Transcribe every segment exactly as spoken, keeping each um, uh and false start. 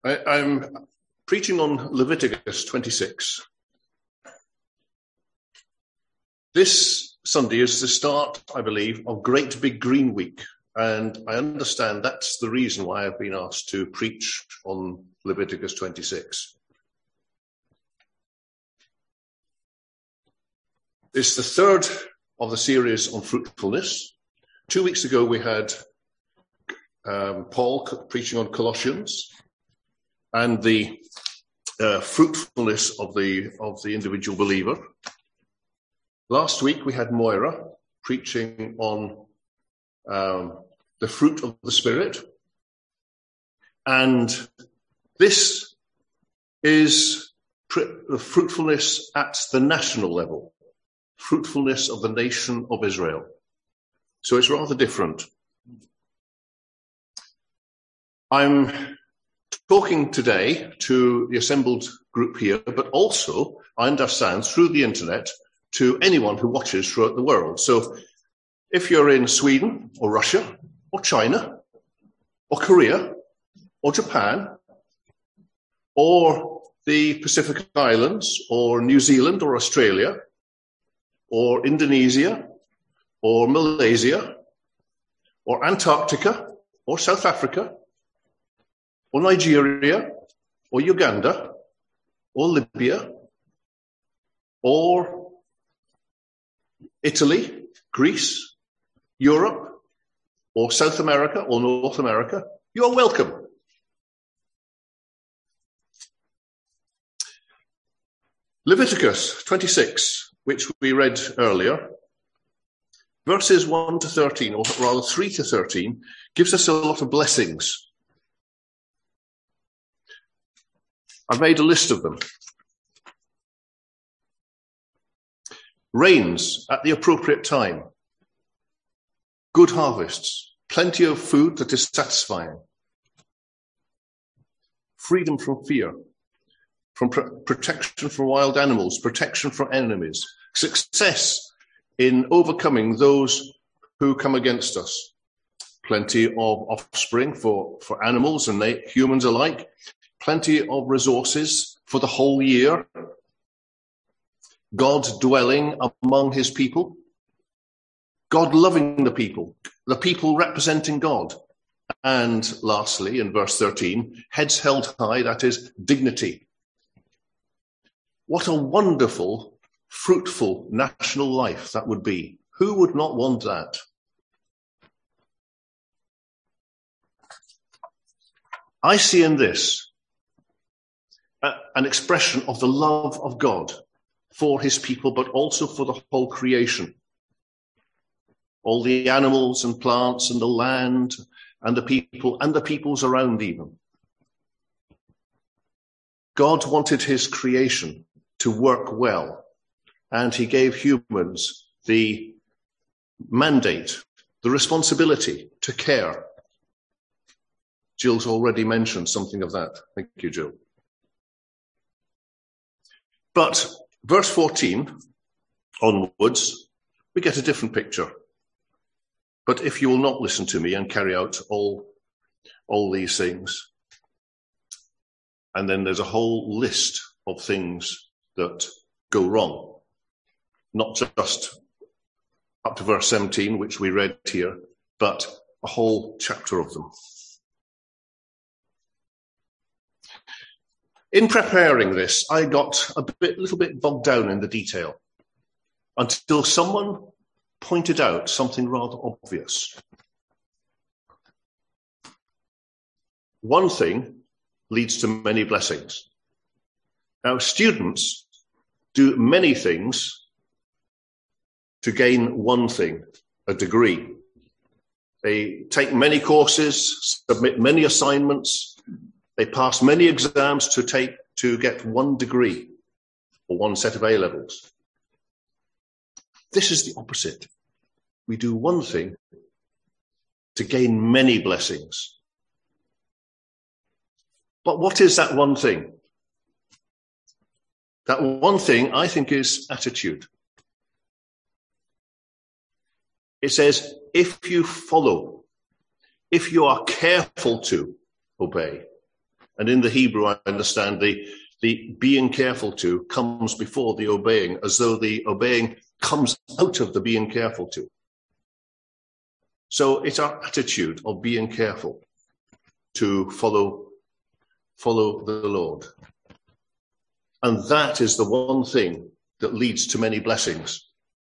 I, I'm preaching on Leviticus twenty-six. This Sunday is the start, I believe, of Great Big Green Week, and I understand that's the reason why I've been asked to preach on Leviticus twenty-six. It's the third of the series on fruitfulness. Two weeks ago we had um, Paul preaching on Colossians and the uh, fruitfulness of the of the individual believer. Last week we had Moira preaching on um, the fruit of the Spirit. And this is pr- the fruitfulness at the national level, fruitfulness of the nation of Israel. So it's rather different. I'm talking today to the assembled group here, but also, I understand, through the internet, to anyone who watches throughout the world. So if you're in Sweden or Russia or China or Korea or Japan or the Pacific Islands or New Zealand or Australia or Indonesia or Malaysia or Antarctica or South Africa or Nigeria or Uganda or Libya or Italy, Greece, Europe, or South America, or North America, you are welcome. Leviticus twenty-six, which we read earlier, verses one to thirteen, or rather three to thirteen, gives us a lot of blessings. I've made a list of them. Rains at the appropriate time, good harvests, plenty of food that is satisfying, freedom from fear, from pr- protection from wild animals, protection from enemies, success in overcoming those who come against us, plenty of offspring for, for animals and they, humans alike, plenty of resources for the whole year, God dwelling among his people, God loving the people, the people representing God. And lastly, in verse thirteen, heads held high, that is dignity. What a wonderful, fruitful national life that would be. Who would not want that? I see in this a, an expression of the love of God for his people, but also for the whole creation. All the animals and plants and the land and the people and the peoples around even. God wanted his creation to work well, and he gave humans the mandate, the responsibility to care. Jill's already mentioned something of that. Thank you, Jill. But verse fourteen onwards, we get a different picture. But if you will not listen to me and carry out all, all these things, and then there's a whole list of things that go wrong, not just up to verse seventeen, which we read here, but a whole chapter of them. In preparing this, I got a bit, little bit bogged down in the detail until someone pointed out something rather obvious. One thing leads to many blessings. Now, students do many things to gain one thing, a degree. They take many courses, submit many assignments, they pass many exams to take to get one degree or one set of A-levels. This is the opposite. We do one thing to gain many blessings. But what is that one thing? That one thing, I think, is attitude. It says, if you follow, if you are careful to obey, And in the Hebrew, I understand the, the being careful to comes before the obeying, as though the obeying comes out of the being careful to. So it's our attitude of being careful to follow, follow the Lord. And that is the one thing that leads to many blessings.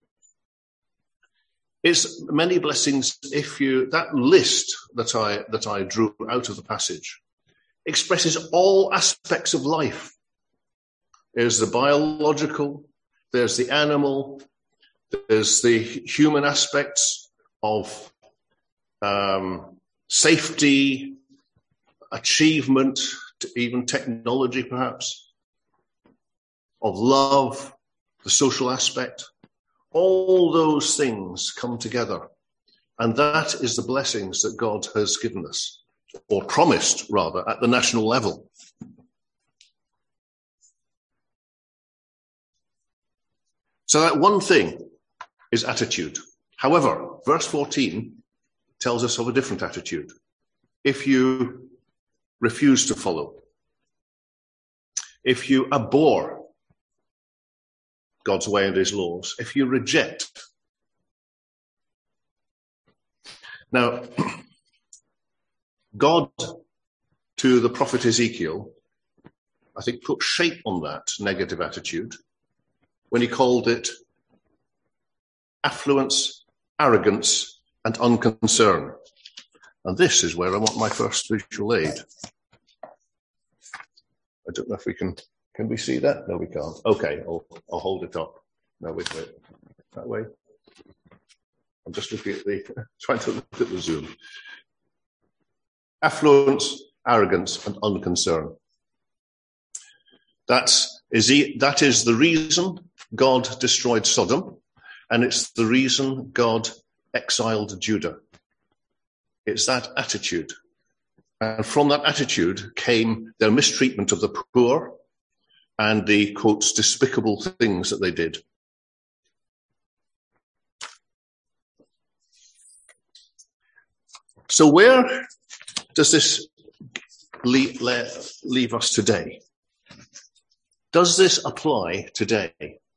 It's many blessings if you, that list that I, that I drew out of the passage expresses all aspects of life. There's the biological, there's the animal, there's the human aspects of um, safety, achievement, even technology perhaps, of love, the social aspect. All those things come together. And that is the blessings that God has given us, or promised rather, at the national level. So that one thing is attitude. However, verse fourteen tells us of a different attitude. If you refuse to follow, if you abhor God's way and his laws, if you reject. Now, God, to the prophet Ezekiel, I think put shape on that negative attitude when he called it affluence, arrogance, and unconcern. And this is where I want my first visual aid. I don't know if we can, can we see that? No, we can't. Okay, I'll, I'll hold it up. No, wait, wait. That way. I'm just looking at the, trying to look at the zoom. Affluence, arrogance, and unconcern. That's, is he, that is the reason God destroyed Sodom, and it's the reason God exiled Judah. It's that attitude. And from that attitude came their mistreatment of the poor and the, quotes, despicable things that they did. So where does this leave, leave us today? Does this apply today?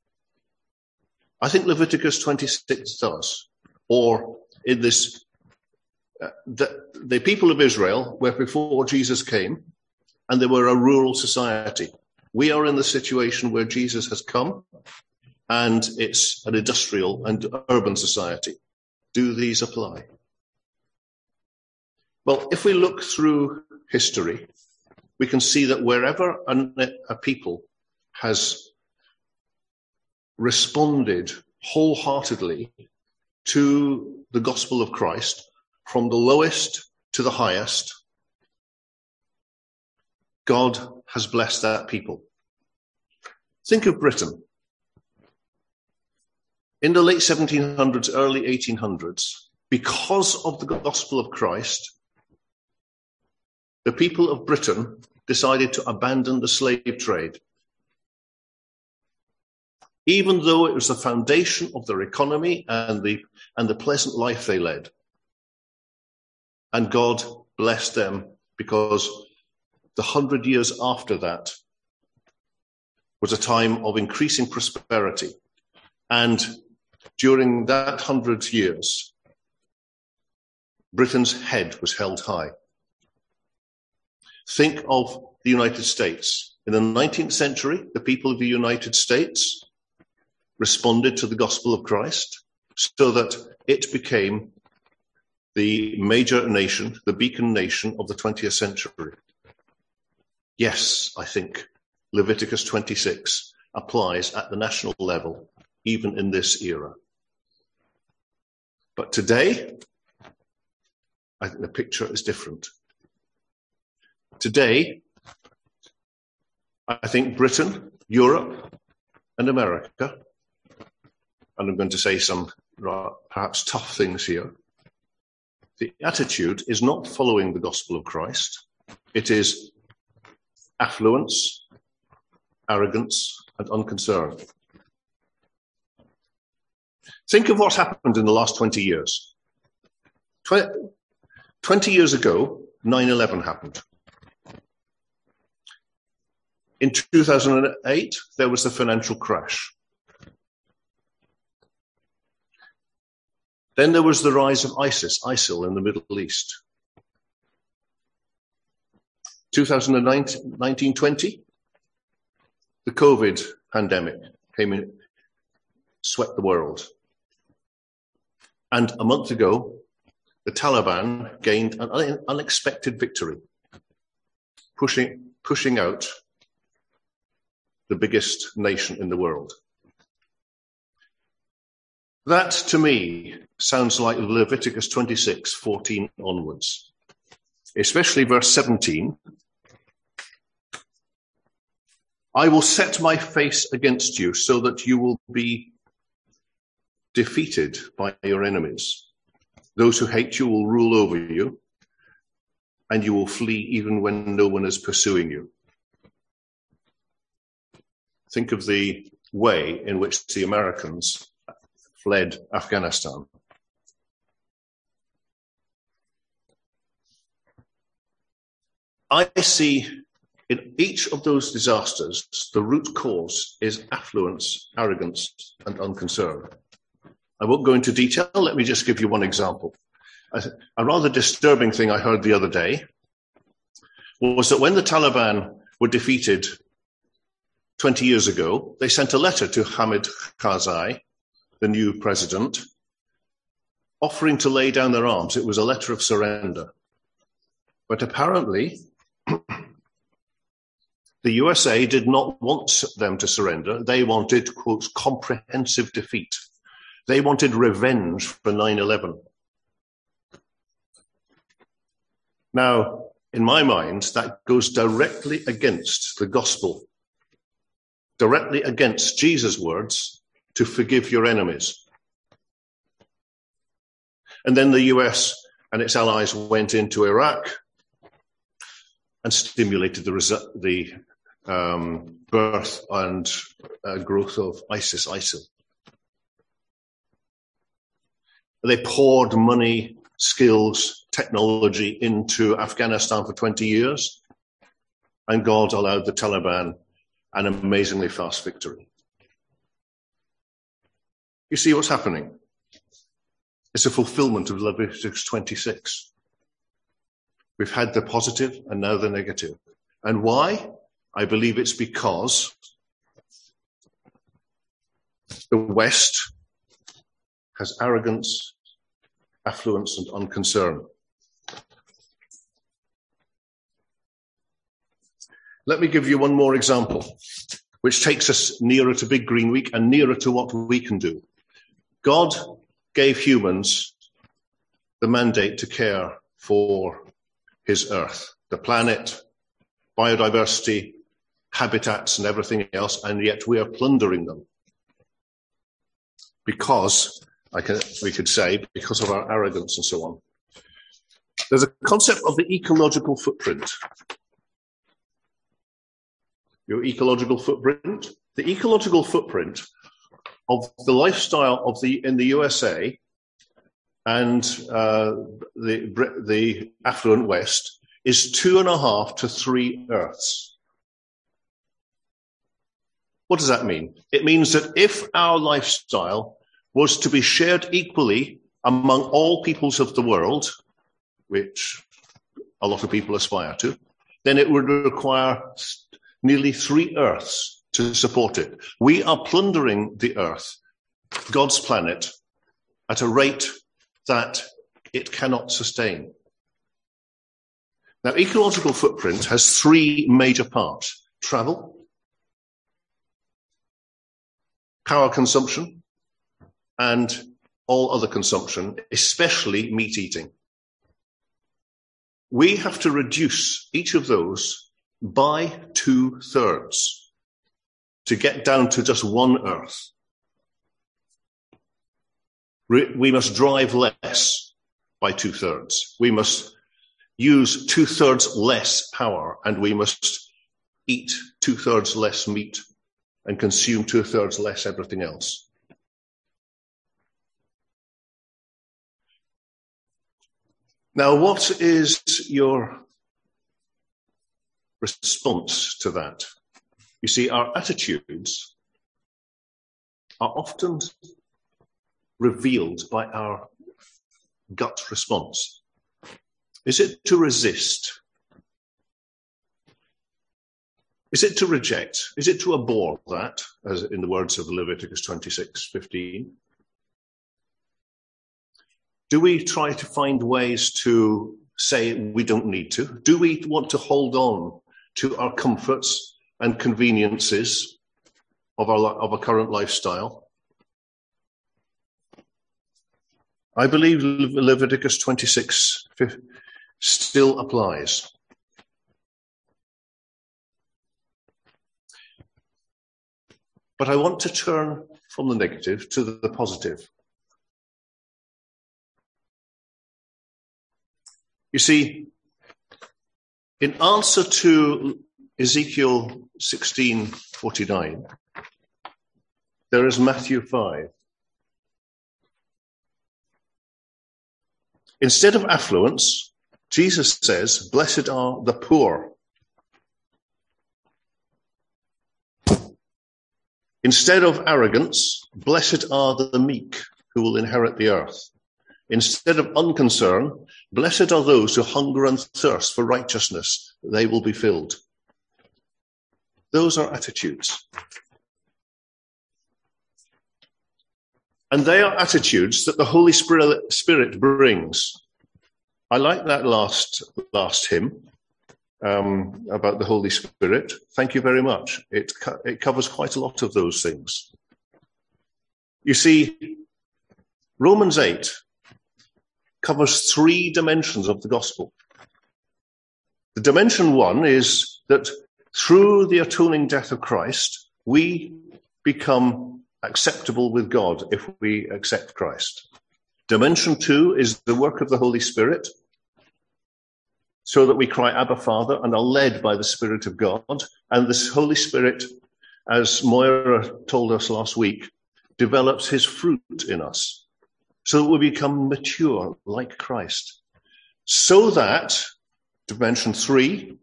I think Leviticus twenty-six does. Or in this, uh, the, the people of Israel were before Jesus came, and they were a rural society. We are in the situation where Jesus has come, and it's an industrial and urban society. Do these apply? Well, if we look through history, we can see that wherever a, a people has responded wholeheartedly to the gospel of Christ, from the lowest to the highest, God has blessed that people. Think of Britain. In the late seventeen hundreds, early eighteen hundreds, because of the gospel of Christ, the people of Britain decided to abandon the slave trade. Even though it was the foundation of their economy and the, and the pleasant life they led. And God blessed them because the hundred years after that was a time of increasing prosperity. And during that hundred years, Britain's head was held high. Think of the United States. In the nineteenth century, the people of the United States responded to the gospel of Christ so that it became the major nation, the beacon nation of the twentieth century. Yes, I think Leviticus twenty-six applies at the national level, even in this era. But today, I think the picture is different. Today, I think Britain, Europe, and America, and I'm going to say some perhaps tough things here, the attitude is not following the gospel of Christ. It is affluence, arrogance, and unconcern. Think of what's happened in the last twenty years. twenty years ago, nine eleven happened. In two thousand eight, there was the financial crash. Then there was the rise of ISIS, ISIL in the Middle East. two thousand nineteen twenty, the COVID pandemic came in, swept the world. And a month ago, the Taliban gained an un- unexpected victory, pushing, pushing out the biggest nation in the world. That, to me, sounds like Leviticus twenty-six, fourteen onwards, especially verse seventeen. I will set my face against you so that you will be defeated by your enemies. Those who hate you will rule over you, and you will flee even when no one is pursuing you. Think of the way in which the Americans fled Afghanistan. I see in each of those disasters, the root cause is affluence, arrogance, and unconcern. I won't go into detail. Let me just give you one example. A, a rather disturbing thing I heard the other day was that when the Taliban were defeated twenty years ago, they sent a letter to Hamid Karzai, the new president, offering to lay down their arms. It was a letter of surrender. But apparently, the U S A did not want them to surrender. They wanted, quote, comprehensive defeat. They wanted revenge for nine eleven. Now, in my mind, that goes directly against the gospel, directly against Jesus' words to forgive your enemies. And then the U S and its allies went into Iraq and stimulated the, resu- the um, birth and uh, growth of ISIS, ISIL. They poured money, skills, technology into Afghanistan for twenty years, and God allowed the Taliban an amazingly fast victory. You see what's happening? It's a fulfillment of Leviticus twenty-six. We've had the positive and now the negative. And why? I believe it's because the West has arrogance, affluence, and unconcern. Let me give you one more example, which takes us nearer to Big Green Week and nearer to what we can do. God gave humans the mandate to care for his earth, the planet, biodiversity, habitats, and everything else, and yet we are plundering them. Because, I can, we could say, because of our arrogance and so on. There's a concept of the ecological footprint. Your ecological footprint. The ecological footprint of the lifestyle of the in the U S A and uh, the the affluent West is two and a half to three Earths. What does that mean? It means that if our lifestyle was to be shared equally among all peoples of the world, which a lot of people aspire to, then it would require nearly three Earths to support it. We are plundering the Earth, God's planet, at a rate that it cannot sustain. Now, ecological footprint has three major parts: travel, power consumption, and all other consumption, especially meat eating. We have to reduce each of those by two thirds to get down to just one Earth. We must drive less by two thirds. We must use two thirds less power, and we must eat two thirds less meat and consume two thirds less everything else. Now, what is your response to that? You see, our attitudes are often revealed by our gut response. Is it to resist? Is it to reject? Is it to abhor that, as in the words of Leviticus twenty-six fifteen? Do we try to find ways to say we don't need to? Do we want to hold on to our comforts and conveniences of our, of our current lifestyle? I believe Leviticus twenty-six still applies. But I want to turn from the negative to the positive. You see, in answer to Ezekiel sixteen forty-nine, there is Matthew five. Instead of affluence, Jesus says, "Blessed are the poor." Instead of arrogance, blessed are the meek who will inherit the earth. Instead of unconcern, blessed are those who hunger and thirst for righteousness, they will be filled. Those are attitudes. And they are attitudes that the Holy Spirit, Spirit brings. I like that last, last hymn. Um, about the Holy Spirit. Thank you very much. It, co- it covers quite a lot of those things. You see, Romans eight covers three dimensions of the gospel. The dimension one is that through the atoning death of Christ, we become acceptable with God if we accept Christ. Dimension two is the work of the Holy Spirit, so that we cry, Abba, Father, and are led by the Spirit of God. And this Holy Spirit, as Moira told us last week, develops his fruit in us, so that we become mature like Christ. So that, dimension three,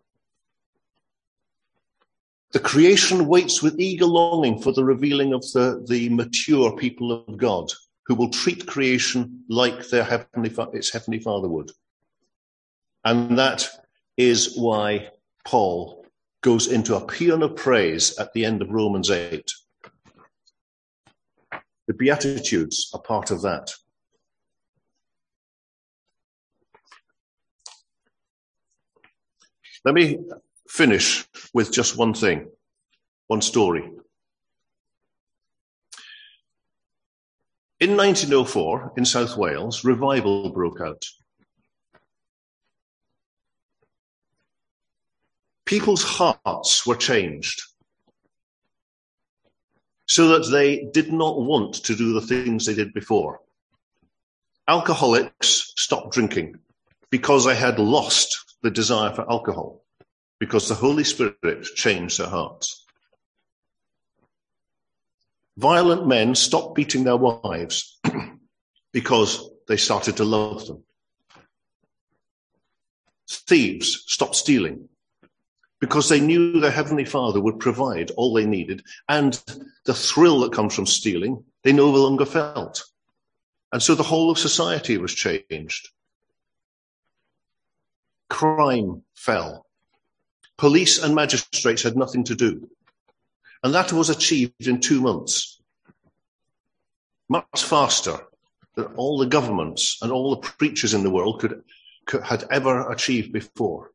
the creation waits with eager longing for the revealing of the, the mature people of God, who will treat creation like their heavenly, its heavenly Father would. And that is why Paul goes into a paean of praise at the end of Romans eight. The Beatitudes are part of that. Let me finish with just one thing, one story. In nineteen oh four, in South Wales, revival broke out. People's hearts were changed so that they did not want to do the things they did before. Alcoholics stopped drinking because they had lost the desire for alcohol, because the Holy Spirit changed their hearts. Violent men stopped beating their wives because they started to love them. Thieves stopped stealing because they knew their Heavenly Father would provide all they needed, and the thrill that comes from stealing, they no longer felt. And so the whole of society was changed. Crime fell. Police and magistrates had nothing to do. And that was achieved in two months. Much faster than all the governments and all the preachers in the world could, could had ever achieved before.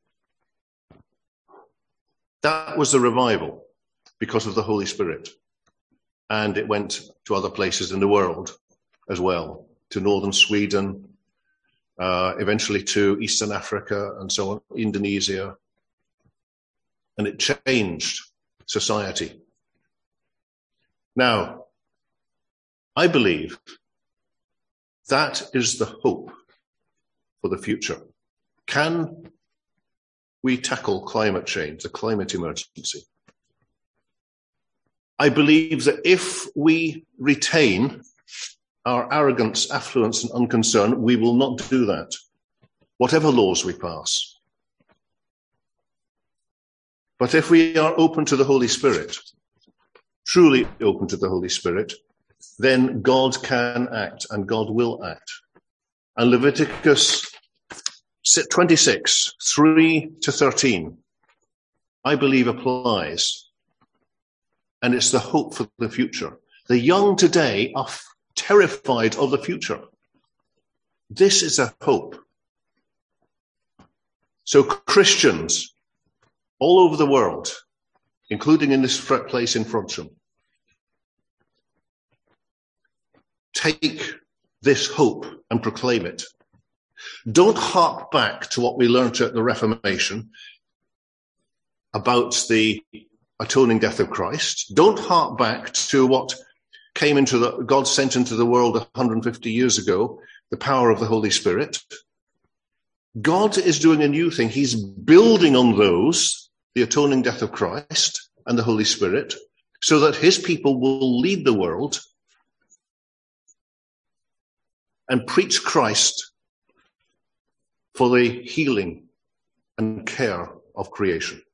That was the revival because of the Holy Spirit. And it went to other places in the world as well, to northern Sweden, uh, eventually to Eastern Africa and so on, Indonesia. And it changed society. Now, I believe that is the hope for the future. Can we tackle climate change, the climate emergency? I believe that if we retain our arrogance, affluence, and unconcern, we will not do that, whatever laws we pass. But if we are open to the Holy Spirit, truly open to the Holy Spirit, then God can act and God will act. And Leviticus twenty-six, three to thirteen, I believe applies. And it's the hope for the future. The young today are f- terrified of the future. This is a hope. So Christians all over the world, including in this place in Frodsham, take this hope and proclaim it. Don't hark back to what we learned at the Reformation about the atoning death of Christ. Don't hark back to what came into the, God sent into the world one hundred fifty years ago, the power of the Holy Spirit. God is doing a new thing. He's building on those, the atoning death of Christ and the Holy Spirit, so that his people will lead the world and preach Christ for the healing and care of creation.